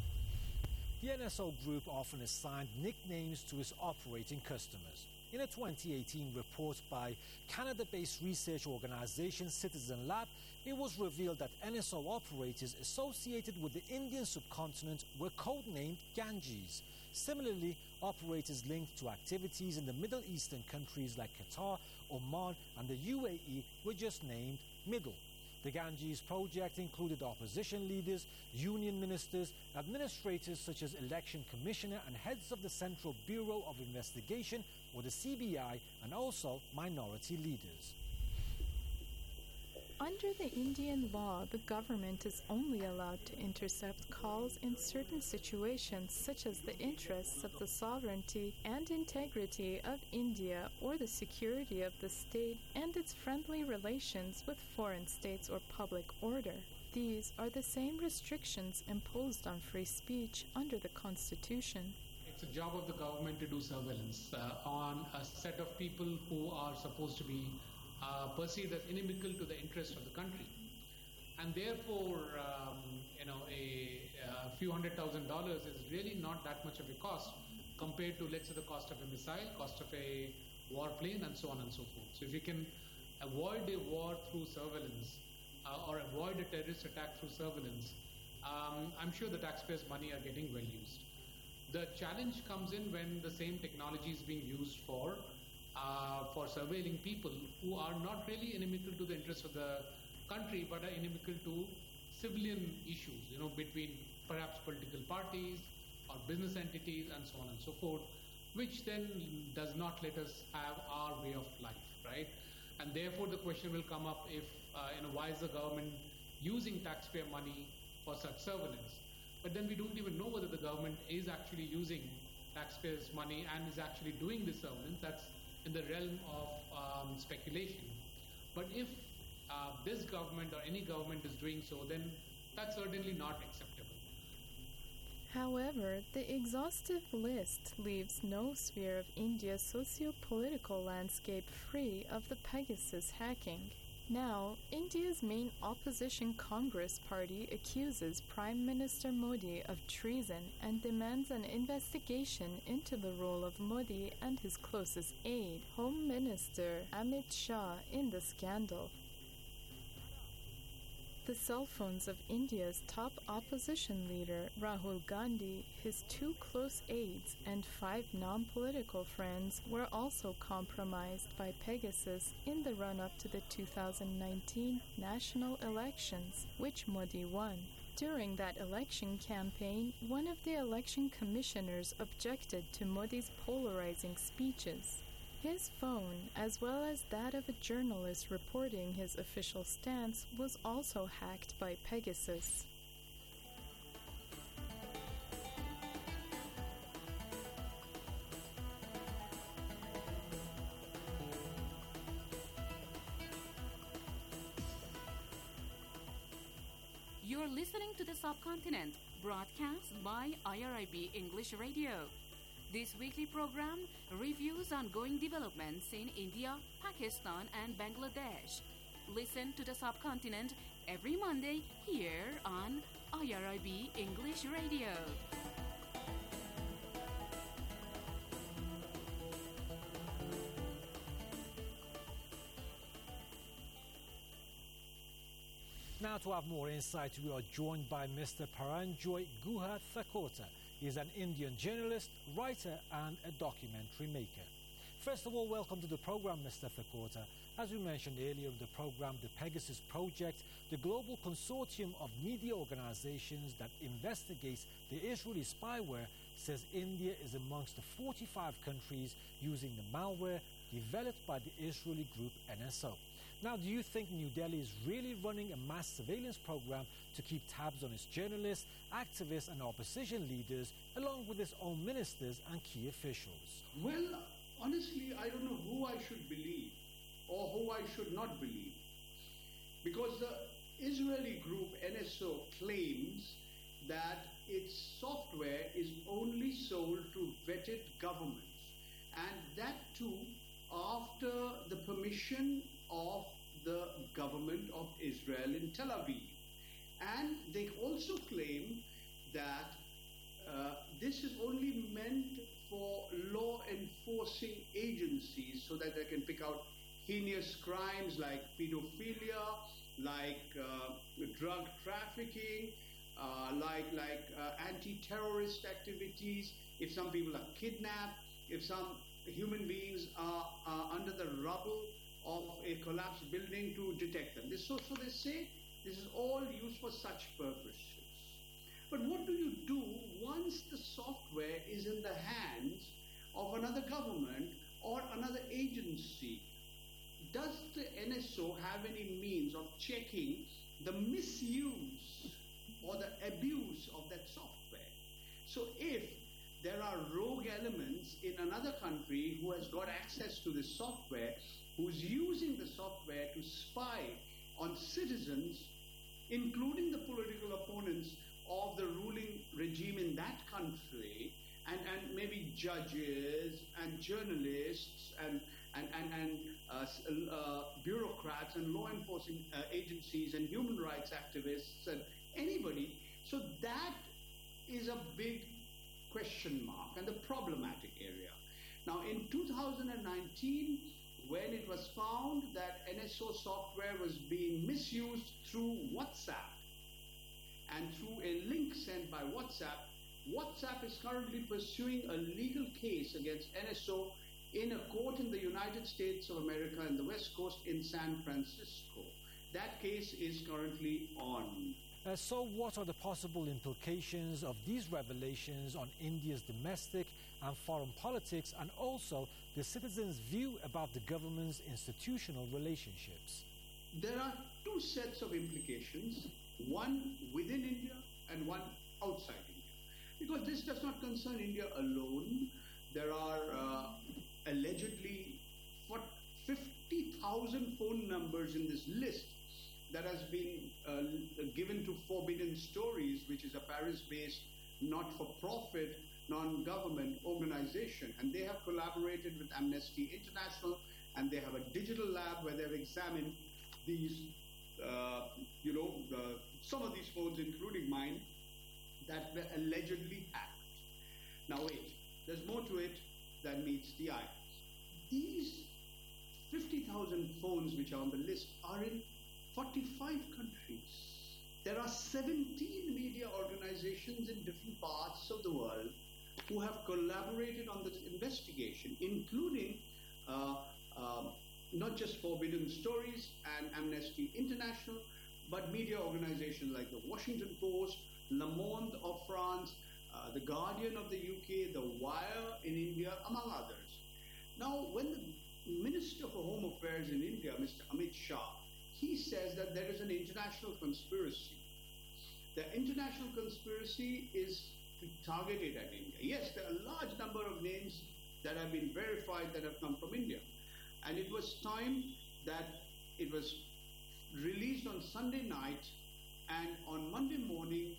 The N S O Group often assigned nicknames to its operating customers. In a twenty eighteen report by Canada-based research organization Citizen Lab, it was revealed that N S O operators associated with the Indian subcontinent were codenamed Ganges. Similarly, operators linked to activities in the Middle Eastern countries like Qatar, Oman, and the U A E were just named Middle. The Ganges project included opposition leaders, union ministers, administrators such as election commissioner and heads of the Central Bureau of Investigation or the C B I, and also minority leaders. Under the Indian law, the government is only allowed to intercept calls in certain situations such as the interests of the sovereignty and integrity of India or the security of the state and its friendly relations with foreign states or public order. These are the same restrictions imposed on free speech under the Constitution. It's a job of the government to do surveillance uh, on a set of people who are supposed to be Uh, perceived as inimical to the interest of the country, and therefore, um, you know, a, a few hundred thousand dollars is really not that much of a cost compared to, let's say, the cost of a missile, cost of a warplane, and so on and so forth. So, if you can avoid a war through surveillance uh, or avoid a terrorist attack through surveillance, um, I'm sure the taxpayers' money are getting well used. The challenge comes in when the same technology is being used for Uh, for surveilling people who are not really inimical to the interests of the country, but are inimical to civilian issues, you know, between perhaps political parties or business entities and so on and so forth, which then does not let us have our way of life, right? And therefore the question will come up if, uh, you know, why is the government using taxpayer money for such surveillance? But then we don't even know whether the government is actually using taxpayers' money and is actually doing this surveillance. That's in the realm of um, speculation. But if uh, this government or any government is doing so, then that's certainly not acceptable. However, the exhaustive list leaves no sphere of India's socio-political landscape free of the Pegasus hacking. Now, India's main opposition Congress Party accuses Prime Minister Modi of treason and demands an investigation into the role of Modi and his closest aide, Home Minister Amit Shah, in the scandal. The cell phones of India's top opposition leader, Rahul Gandhi, his two close aides, and five non-political friends were also compromised by Pegasus in the run-up to the two thousand nineteen national elections, which Modi won. During that election campaign, one of the election commissioners objected to Modi's polarizing speeches. His phone, as well as that of a journalist reporting his official stance, was also hacked by Pegasus. You're listening to The Subcontinent, broadcast by I R I B English Radio. This weekly program reviews ongoing developments in India, Pakistan, and Bangladesh. Listen to the subcontinent every Monday here on I R I B English Radio. Now to have more insight, we are joined by Mister Paranjoy Guha Thakota. He is an Indian journalist, writer and a documentary maker. First of all, welcome to the program, Mister Thakota. As we mentioned earlier in the program, the Pegasus Project, the global consortium of media organizations that investigates the Israeli spyware, says India is amongst the forty-five countries using the malware developed by the Israeli group N S O. Now, do you think New Delhi is really running a mass surveillance program to keep tabs on its journalists, activists and opposition leaders, along with its own ministers and key officials? Well, honestly, I don't know who I should believe or who I should not believe. Because the Israeli group N S O claims that its software is only sold to vetted governments, and that too after the permission of the government of Israel in Tel Aviv. And they also claim that uh, this is only meant for law enforcing agencies so that they can pick out heinous crimes like pedophilia, like uh, drug trafficking, uh, like, like uh, anti-terrorist activities, if some people are kidnapped, if some human beings are, are under the rubble of a collapsed building, to detect them. This, so, so they say this is all used for such purposes. But what do you do once the software is in the hands of another government or another agency? Does the N S O have any means of checking the misuse or the abuse of that software? So if there are rogue elements in another country who has got access to this software, who's using the software to spy on citizens, including the political opponents of the ruling regime in that country, and, and maybe judges and journalists and, and, and, and uh, uh, bureaucrats and law enforcement uh, agencies and human rights activists and anybody. So that is a big question mark and the problematic area. Now in two thousand nineteen, when it was found that N S O software was being misused through WhatsApp and through a link sent by WhatsApp, WhatsApp is currently pursuing a legal case against N S O in a court in the United States of America and the West Coast in San Francisco. That case is currently on. Uh, so what are the possible implications of these revelations on India's domestic and foreign politics, and also the citizens' view about the government's institutional relationships? There are two sets of implications, one within India and one outside India. Because this does not concern India alone. There are uh, allegedly fifty thousand phone numbers in this list that has been uh, given to Forbidden Stories, which is a Paris-based not-for-profit, non-government organization. And they have collaborated with Amnesty International, and they have a digital lab where they've examined these, uh, you know, uh, some of these phones, including mine, that were allegedly hacked. Now wait, there's more to it than meets the eye. These fifty thousand phones which are on the list are in forty-five countries. There are seventeen media organizations in different parts of the world who have collaborated on this investigation, including uh, uh, not just Forbidden Stories and Amnesty International, but media organizations like the Washington Post, Le Monde of France, uh, the Guardian of the U K, the Wire in India, among others. Now, when the Minister for Home Affairs in India, Mister Amit Shah, he says that there is an international conspiracy. The international conspiracy is targeted at India. Yes, there are a large number of names that have been verified that have come from India. And it was time that it was released on Sunday night, and on Monday morning,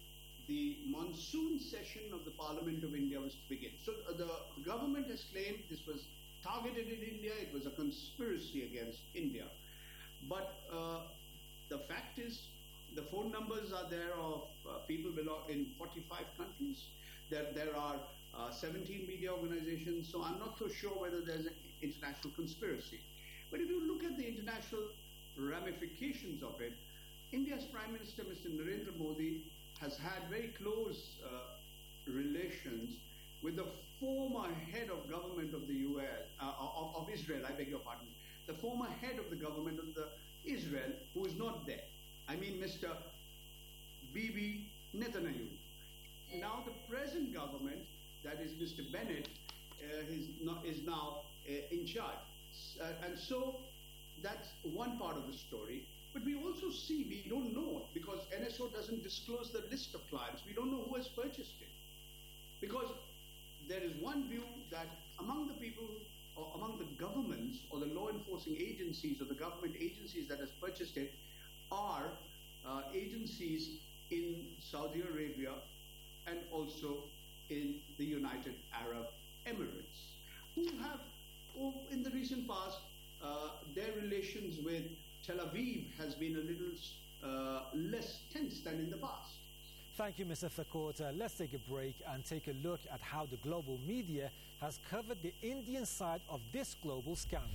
the monsoon session of the Parliament of India was to begin. So uh, the government has claimed this was targeted in India, it was a conspiracy against India. But uh, the fact is, the phone numbers are there of uh, people belong in forty-five countries. There, there are uh, seventeen media organizations, so I'm not so sure whether there's an international conspiracy. But if you look at the international ramifications of it, India's Prime Minister, Mister Narendra Modi, has had very close uh, relations with the former head of government of the U S, uh, of, of Israel, I beg your pardon, the former head of the government of the Israel, who is not there. I mean Mister Bibi Netanyahu. Now the present government, that is Mister Bennett, uh, is, not, is now uh, in charge. Uh, and so that's one part of the story. But we also see, we don't know, because N S O doesn't disclose the list of clients. We don't know who has purchased it. Because there is one view that among the people, or among the governments, or the law enforcing agencies, or the government agencies that has purchased it, are uh, agencies in Saudi Arabia and also in the United Arab Emirates, who have, oh, in the recent past, uh, their relations with Tel Aviv has been a little uh, less tense than in the past. Thank you, Mister Thakurta. Let's take a break and take a look at how the global media has covered the Indian side of this global scandal.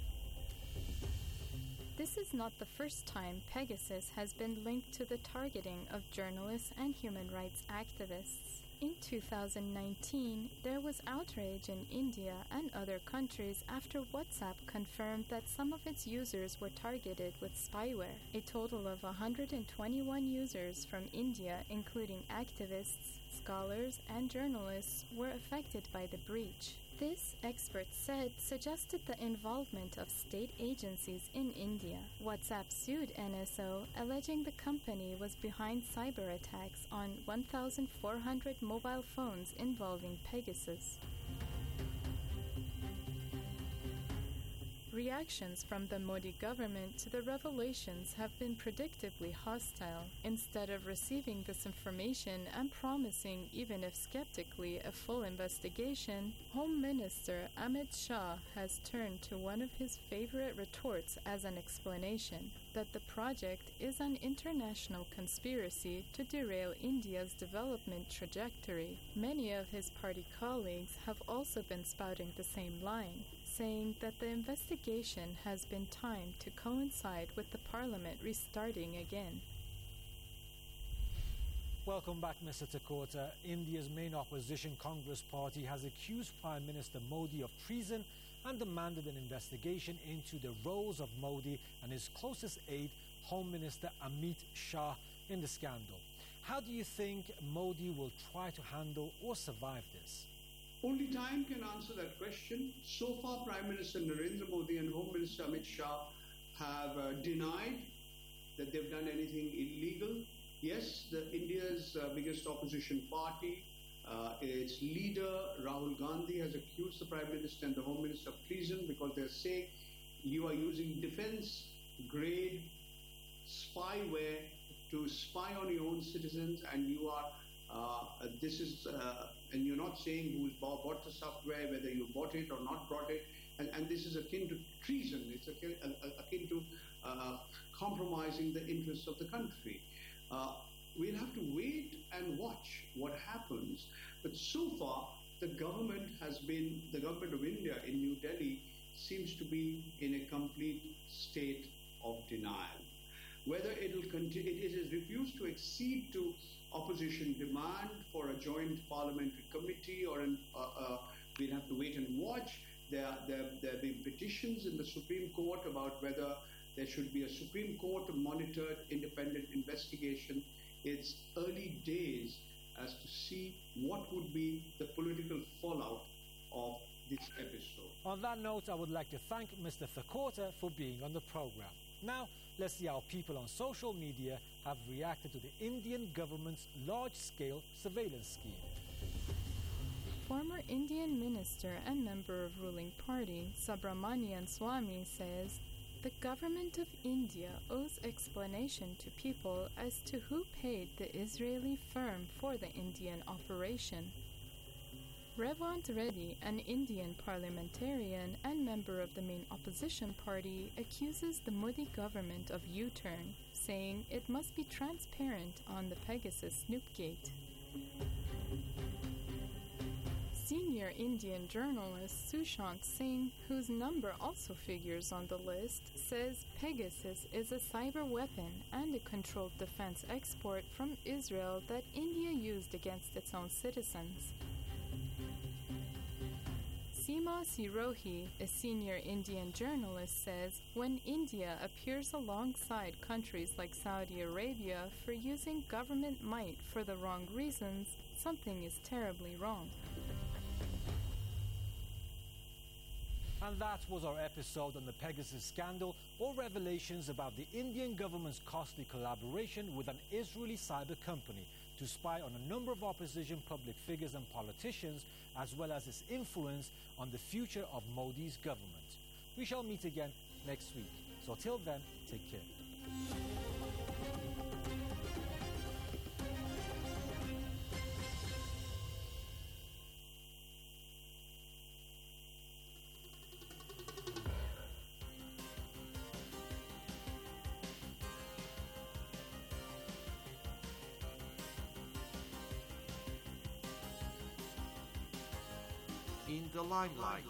This is not the first time Pegasus has been linked to the targeting of journalists and human rights activists. In two thousand nineteen, there was outrage in India and other countries after WhatsApp confirmed that some of its users were targeted with spyware. A total of one hundred twenty-one users from India, including activists, scholars, and journalists, were affected by the breach. This, experts said, suggested the involvement of state agencies in India. WhatsApp sued N S O, alleging the company was behind cyber attacks on one thousand four hundred mobile phones involving Pegasus. Reactions from the Modi government to the revelations have been predictably hostile. Instead of receiving this information and promising, even if skeptically, a full investigation, Home Minister Amit Shah has turned to one of his favorite retorts as an explanation, that the project is an international conspiracy to derail India's development trajectory. Many of his party colleagues have also been spouting the same line, saying that the investigation has been timed to coincide with the parliament restarting again. Welcome back, Mister Thakurta. India's main opposition Congress party has accused Prime Minister Modi of treason and demanded an investigation into the roles of Modi and his closest aide, Home Minister Amit Shah, in the scandal. How do you think Modi will try to handle or survive this? Only time can answer that question. So far, Prime Minister Narendra Modi and Home Minister Amit Shah have uh, denied that they've done anything illegal. Yes, the India's uh, biggest opposition party, uh, its leader Rahul Gandhi has accused the Prime Minister and the Home Minister of treason because they're saying you are using defense-grade spyware to spy on your own citizens, and you are uh, this is uh, and you're not saying who's bought, bought the software, whether you bought it or not bought it, and, and this is akin to treason. It's akin, akin to uh, compromising the interests of the country. Uh, we'll have to wait and watch what happens. But so far, the government has been, the government of India in New Delhi seems to be in a complete state of denial. Whether it will continue, it has refused to accede to opposition demand for a joint parliamentary committee, or an, uh, uh, we'll have to wait and watch. There, there, there have been petitions in the Supreme Court about whether there should be a Supreme Court monitored independent investigation. It's early days as to see what would be the political fallout of this episode. On that note, I would like to thank Mister Thakurta for being on the program. Now, let's see how people on social media have reacted to the Indian government's large-scale surveillance scheme. Former Indian minister and member of ruling party Subramanian Swamy says, The government of India owes explanation to people as to who paid the Israeli firm for the Indian operation. Revant Reddy, an Indian parliamentarian and member of the main opposition party, accuses the Modi government of U-turn, saying it must be transparent on the Pegasus Snoopgate. Senior Indian journalist Sushant Singh, whose number also figures on the list, says Pegasus is a cyber weapon and a controlled defense export from Israel that India used against its own citizens. Seema Sirohi, a senior Indian journalist, says when India appears alongside countries like Saudi Arabia for using government might for the wrong reasons, something is terribly wrong. And that was our episode on the Pegasus scandal, or revelations about the Indian government's costly collaboration with an Israeli cyber company to spy on a number of opposition public figures and politicians, as well as its influence on the future of Modi's government. We shall meet again next week. So till then, take care. In the limelight.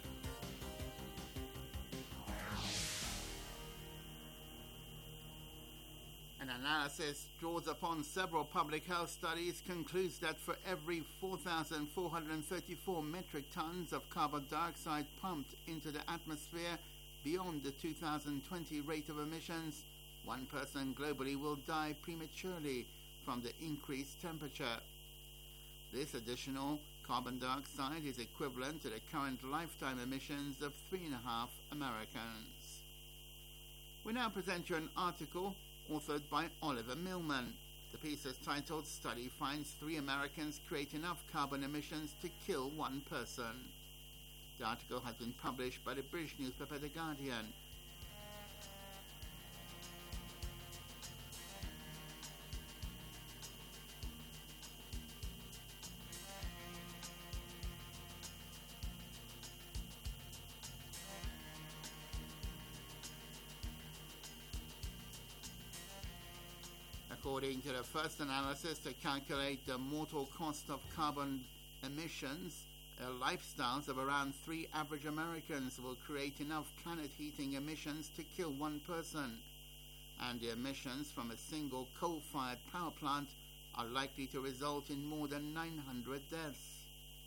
An analysis draws upon several public health studies concludes that for every four thousand four hundred thirty-four metric tons of carbon dioxide pumped into the atmosphere beyond the two thousand twenty rate of emissions, one person globally will die prematurely from the increased temperature. This additional carbon dioxide is equivalent to the current lifetime emissions of three and a half Americans. We now present you an article authored by Oliver Millman. The piece is titled "Study Finds Three Americans Create Enough Carbon Emissions to Kill One Person." The article has been published by the British newspaper The Guardian. According to the first analysis to calculate the mortal cost of carbon emissions, uh, lifestyles of around three average Americans will create enough planet heating emissions to kill one person, and the emissions from a single coal-fired power plant are likely to result in more than nine hundred deaths.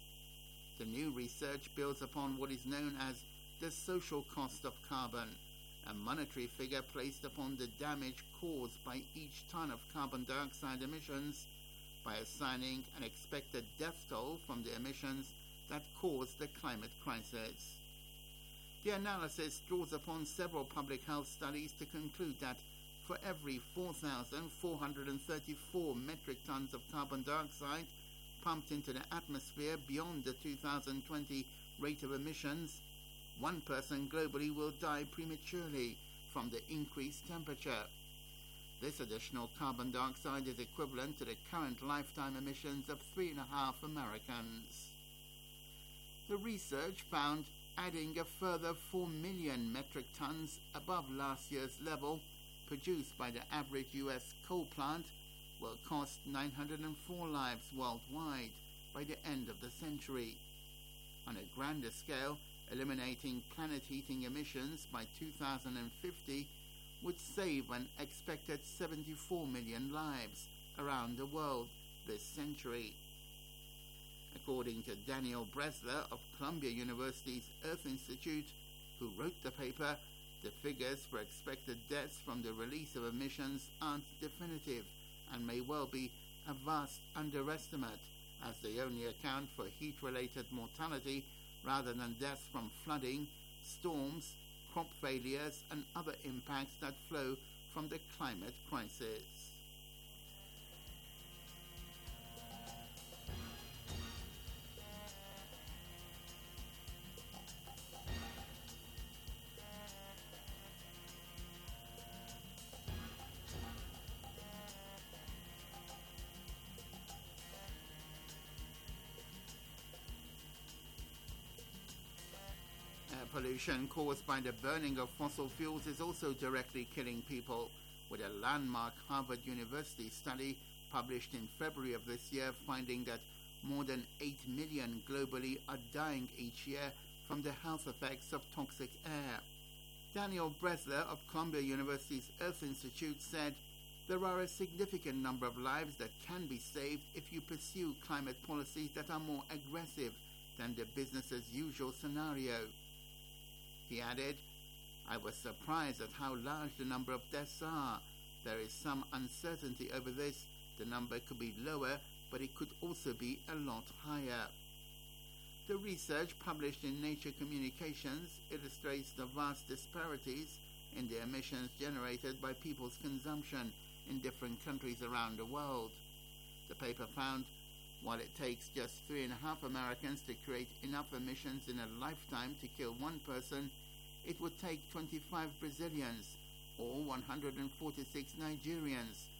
The new research builds upon what is known as the social cost of carbon, a monetary figure placed upon the damage caused by each ton of carbon dioxide emissions by assigning an expected death toll from the emissions that caused the climate crisis. The analysis draws upon several public health studies to conclude that for every four thousand four hundred thirty-four metric tons of carbon dioxide pumped into the atmosphere beyond the two thousand twenty rate of emissions, one person globally will die prematurely from the increased temperature. This additional carbon dioxide is equivalent to the current lifetime emissions of three and a half Americans. The research found adding a further four million metric tons above last year's level produced by the average U S coal plant will cost nine hundred four lives worldwide by the end of the century. On a grander scale, eliminating planet heating emissions by two thousand fifty would save an expected seventy-four million lives around the world this century. According to Daniel Bresler of Columbia University's Earth Institute, who wrote the paper, the figures for expected deaths from the release of emissions aren't definitive and may well be a vast underestimate, as they only account for heat-related mortality rather than deaths from flooding, storms, crop failures, and other impacts that flow from the climate crisis. pollution caused by the burning of fossil fuels is also directly killing people, with a landmark Harvard University study published in February of this year finding that more than eight million globally are dying each year from the health effects of toxic air. Daniel Bresler of Columbia University's Earth Institute said, "There are a significant number of lives that can be saved if you pursue climate policies that are more aggressive than the business-as-usual scenario." He added, "I was surprised at how large the number of deaths are. There is some uncertainty over this. The number could be lower, but it could also be a lot higher." The research published in Nature Communications illustrates the vast disparities in the emissions generated by people's consumption in different countries around the world. The paper found, while it takes just three and a half Americans to create enough emissions in a lifetime to kill one person, it would take twenty-five Brazilians or one hundred forty-six Nigerians